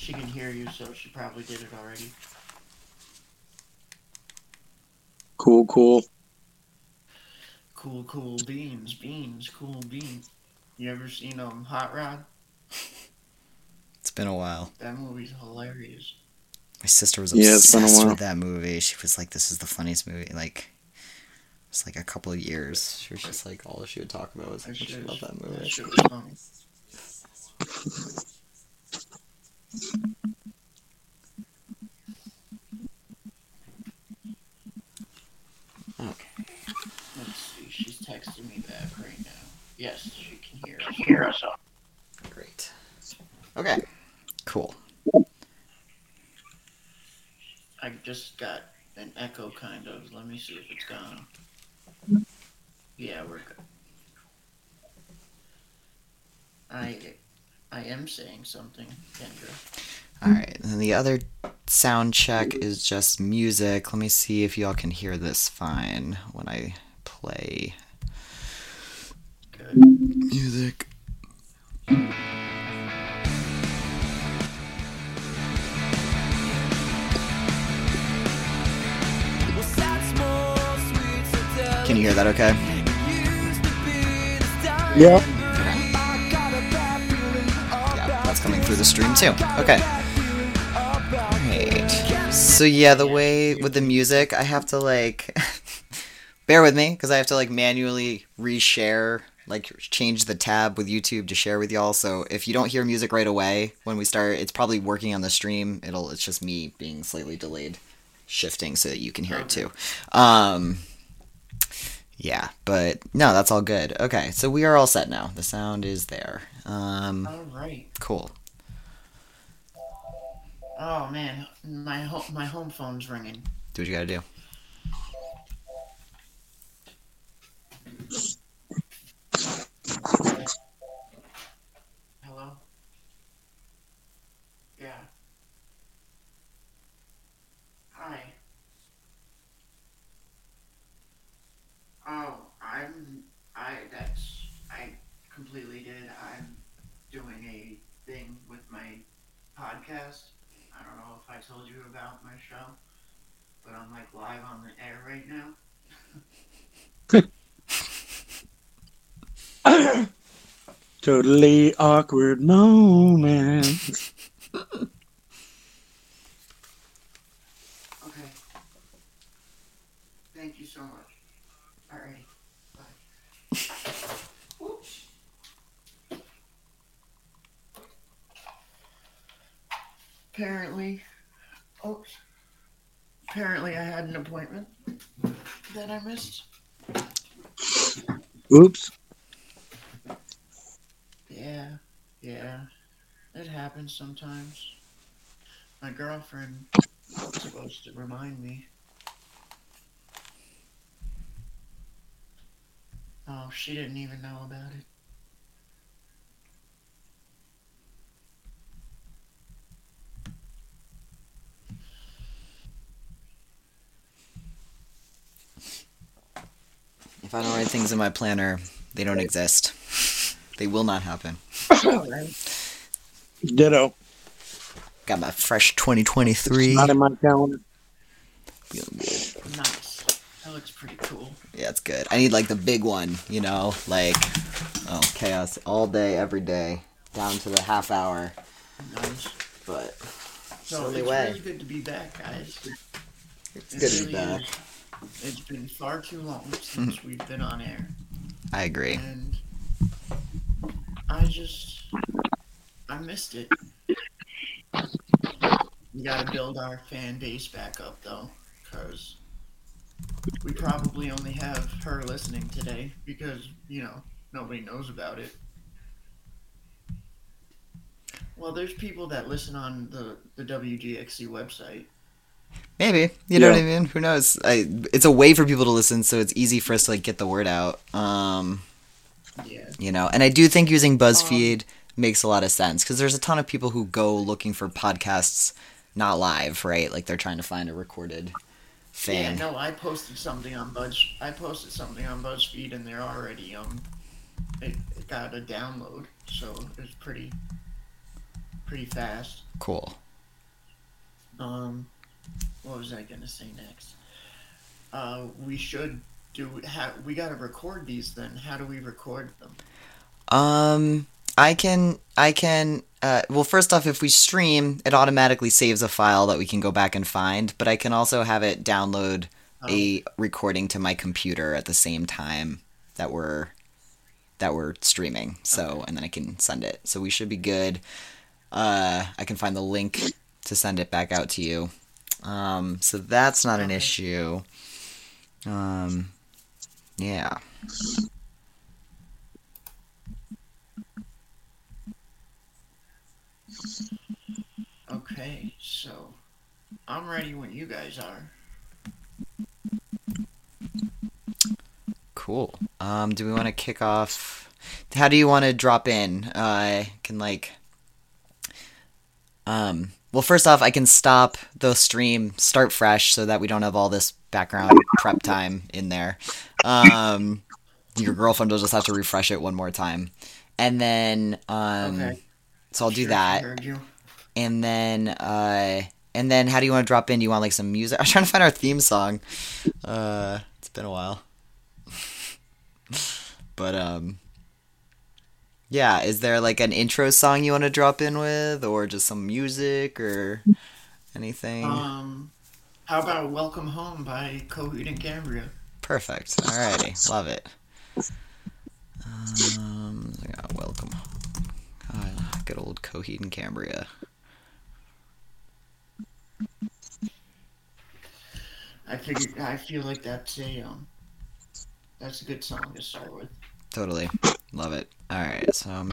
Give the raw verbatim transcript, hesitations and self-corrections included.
she can hear you, so she probably did it already. Cool, cool. Cool, cool beans, beans, cool beans. You ever seen um Hot Rod? It's been a while. That movie's hilarious. My sister was Yeah, it's been a obsessed while. with that movie. She was like, "This is the funniest movie." Like, it's like a couple of years. She was just like, all she would talk about was how That much she shit, loved that that movie. shit was funny. Okay. Let's see, she's texting me back right now. Yes, she can hear us. Hear us. Great. Okay. Cool. I just got an echo, kind of. Let me see if it's gone. Yeah, we're good. I, I am saying something, Kendra. All right. And the other sound check is just music. Let me see if y'all can hear this fine when I play Good. music. Can you hear that okay? Yeah. Yeah, that's coming through the stream too. Okay. Alright. So yeah, the way with the music, I have to like bear with me because I have to like manually reshare, like change the tab with YouTube to share with y'all. So if you don't hear music right away when we start, it's probably working on the stream. It'll it's just me being slightly delayed, shifting so that you can hear it too. Um, yeah, but no, that's all good. Okay, so we are all set now. The sound is there. Um, All right. cool. Oh man, my ho- my home phone's ringing. Do what you gotta do. Hello? Yeah. Hi. Oh, I'm. I. That's. I completely did. I'm doing a thing with my podcast. I don't know if I told you about my show, but I'm like live on the air right now. Totally awkward moment. Okay. Thank you so much. Alrighty. Bye. Oops. Apparently. Oops. Apparently, I had an appointment that I missed. Oops. Yeah, yeah, it happens sometimes. My girlfriend was supposed to remind me. Oh, she didn't even know about it. If I don't write things in my planner, they don't exist. They will not happen. Alright. Ditto. Got my fresh twenty It's twenty-three. not in my calendar. Feeling good. Nice. That looks pretty cool. Yeah, it's good. I need like the big one, you know, like oh chaos all day, every day, down to the half hour. Nice. But So slowly it's way. really good to be back, guys. It's It good to be really back. is. It's been far too long since we've been on air, I agree. and I just I missed it. We gotta build our fan base back up though, because we probably only have her listening today because, you know, nobody knows about it. Well, there's people that listen on the, the W G X C website. Maybe. You know what Yeah. I mean? Who knows? I, it's a way for people to listen, so it's easy for us to like get the word out. Um, Yeah. you know, and I do think using Um, BuzzFeed makes a lot of sense because there's a ton of people who go looking for podcasts not live, right? Like they're trying to find a recorded yeah, thing. no, I posted something on Buzz. I posted something on BuzzFeed, and they're already um, it, it got a download, so it's pretty, pretty fast. Cool. Um, what was I gonna say next? Uh, we should do. Ha- we gotta record these. Then, how do we record them? Um, I can, I can, uh, well, first off, if we stream, it automatically saves a file that we can go back and find, but I can also have it download Um, a recording to my computer at the same time that we're, that we're streaming. So, Okay. and then I can send it. So we should be good. Uh, I can find the link to send it back out to you. Um, so that's not an Okay. issue. Um, yeah. Okay, so I'm ready when you guys are. Cool. Um, do we want to kick off? How do you want to drop in? Uh, I can like, um, well, first off, I can stop the stream, start fresh, so that we don't have all this background prep time in there. Um, your girlfriend will just have to refresh it one more time, and then, um, Okay. so I'll do Sure, she that, heard you. and then, uh, and then, how do you want to drop in? Do you want like some music? I was trying to find our theme song. Uh, it's been a while. But um yeah, is there like an intro song you want to drop in with or just some music or anything? Um, how about "Welcome Home" by Coheed and Cambria? Perfect. Alrighty. Love it. Um I got welcome. Oh, good old Coheed and Cambria. I figured. I feel like that's a um, that's a good song to start with. Totally. Love it. Alright, so I'm